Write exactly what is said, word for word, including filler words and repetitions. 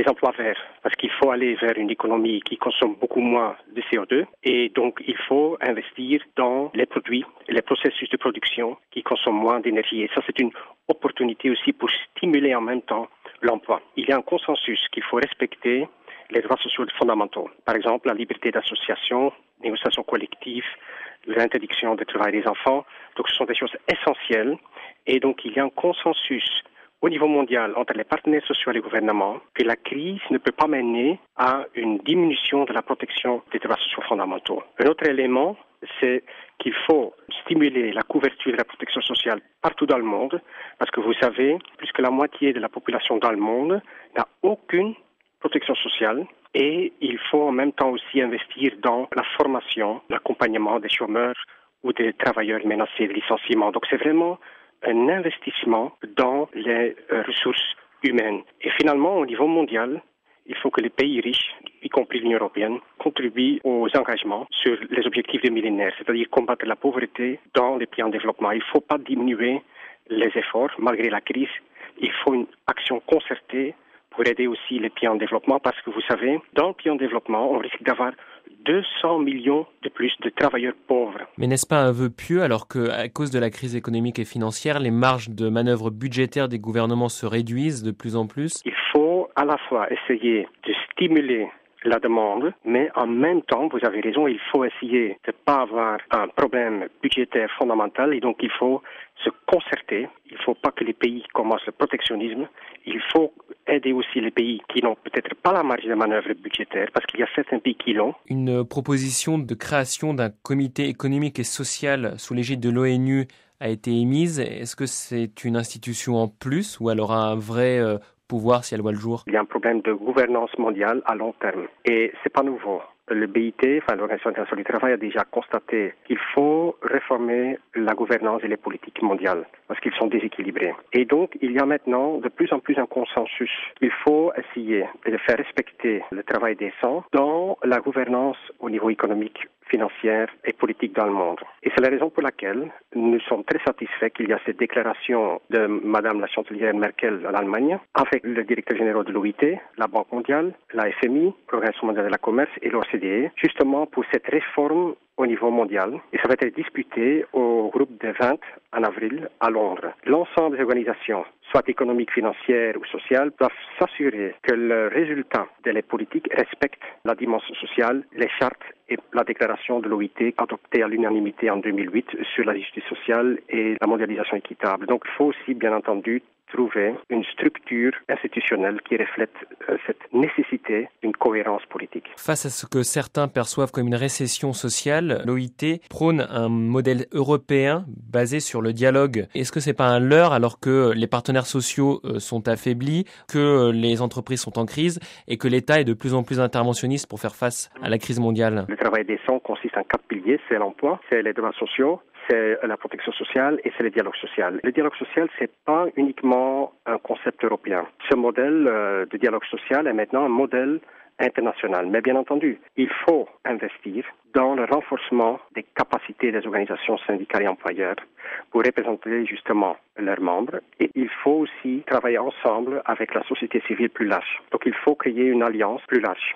des emplois verts, parce qu'il faut aller vers une économie qui consomme beaucoup moins de C O deux et donc il faut investir dans les produits et les processus de production qui consomment moins d'énergie. Et ça, c'est une opportunité aussi pour stimuler en même temps l'emploi. Il y a un consensus qu'il faut respecter les droits sociaux fondamentaux. Par exemple, la liberté d'association, négociation collective, l'interdiction du travail des enfants. Donc, ce sont des choses essentielles. Et donc, il y a un consensus au niveau mondial entre les partenaires sociaux et les gouvernements que la crise ne peut pas mener à une diminution de la protection des droits sociaux fondamentaux. Un autre élément, c'est qu'il faut stimuler la couverture de la protection sociale partout dans le monde, parce que vous savez, plus que la moitié de la population dans le monde n'a aucune protection sociale. Et il faut en même temps aussi investir dans la formation, l'accompagnement des chômeurs ou des travailleurs menacés de licenciement. Donc c'est vraiment un investissement dans les euh, ressources humaines. Et finalement, au niveau mondial, il faut que les pays riches, y compris l'Union européenne, contribuent aux engagements sur les objectifs du millénaire, c'est-à-dire combattre la pauvreté dans les pays en développement. Il ne faut pas diminuer les efforts malgré la crise. Il faut une action concertée pour aider aussi les pays en développement, parce que vous savez, dans le pays en développement, on risque d'avoir deux cents millions de plus de travailleurs pauvres. Mais n'est-ce pas un vœu pieux alors qu'à cause de la crise économique et financière, les marges de manœuvre budgétaires des gouvernements se réduisent de plus en plus ? Il faut à la fois essayer de stimuler la demande, mais en même temps, vous avez raison, il faut essayer de ne pas avoir un problème budgétaire fondamental et donc il faut se concerter. Il ne faut pas que les pays commencent le protectionnisme. Il faut aider aussi les pays qui n'ont peut-être pas la marge de manœuvre budgétaire, parce qu'il y a certains pays qui l'ont. Une proposition de création d'un comité économique et social sous l'égide de l'ONU a été émise. Est-ce que c'est une institution en plus ou elle aura un vrai euh, pouvoir si elle voit le jour ? Il y a un problème de gouvernance mondiale à long terme et c'est pas nouveau. Le B I T, enfin l'Organisation internationale du travail, a déjà constaté qu'il faut réformer la gouvernance et les politiques mondiales parce qu'ils sont déséquilibrés. Et donc, il y a maintenant de plus en plus un consensus. Il faut essayer de faire respecter le travail décent dans la gouvernance au niveau économique, financière et politique dans le monde. Et c'est la raison pour laquelle nous sommes très satisfaits qu'il y a cette déclaration de Madame la chancelière Merkel en Allemagne avec le directeur général de l'O I T, la Banque mondiale, la F M I, l'Organisation mondiale de la commerce et l'O C D E, justement pour cette réforme au niveau mondial. Et ça va être discuté au groupe des vingt en avril à Londres. L'ensemble des organisations, soit économiques, financières ou sociales, doivent s'assurer que le résultat de les politiques respecte la dimension sociale, les chartes et la déclaration de l'O I T adoptée à l'unanimité en deux mille huit sur la justice sociale et la mondialisation équitable. Donc il faut aussi, bien entendu, trouver une structure institutionnelle qui reflète euh, cette nécessité d'une cohérence politique. Face à ce que certains perçoivent comme une récession sociale, l'O I T prône un modèle européen basé sur le dialogue. Est-ce que c'est pas un leurre alors que les partenaires sociaux euh, sont affaiblis, que les entreprises sont en crise et que l'État est de plus en plus interventionniste pour faire face à la crise mondiale ? Le travail décent consiste en quatre piliers, c'est l'emploi, c'est les droits sociaux, c'est la protection sociale et c'est le dialogue social. Le dialogue social, c'est pas uniquement un concept européen. Ce modèle euh, de dialogue social est maintenant un modèle international. Mais bien entendu, il faut investir dans le renforcement des capacités des organisations syndicales et employeurs pour représenter justement leurs membres. Et il faut aussi travailler ensemble avec la société civile plus large. Donc il faut créer une alliance plus large.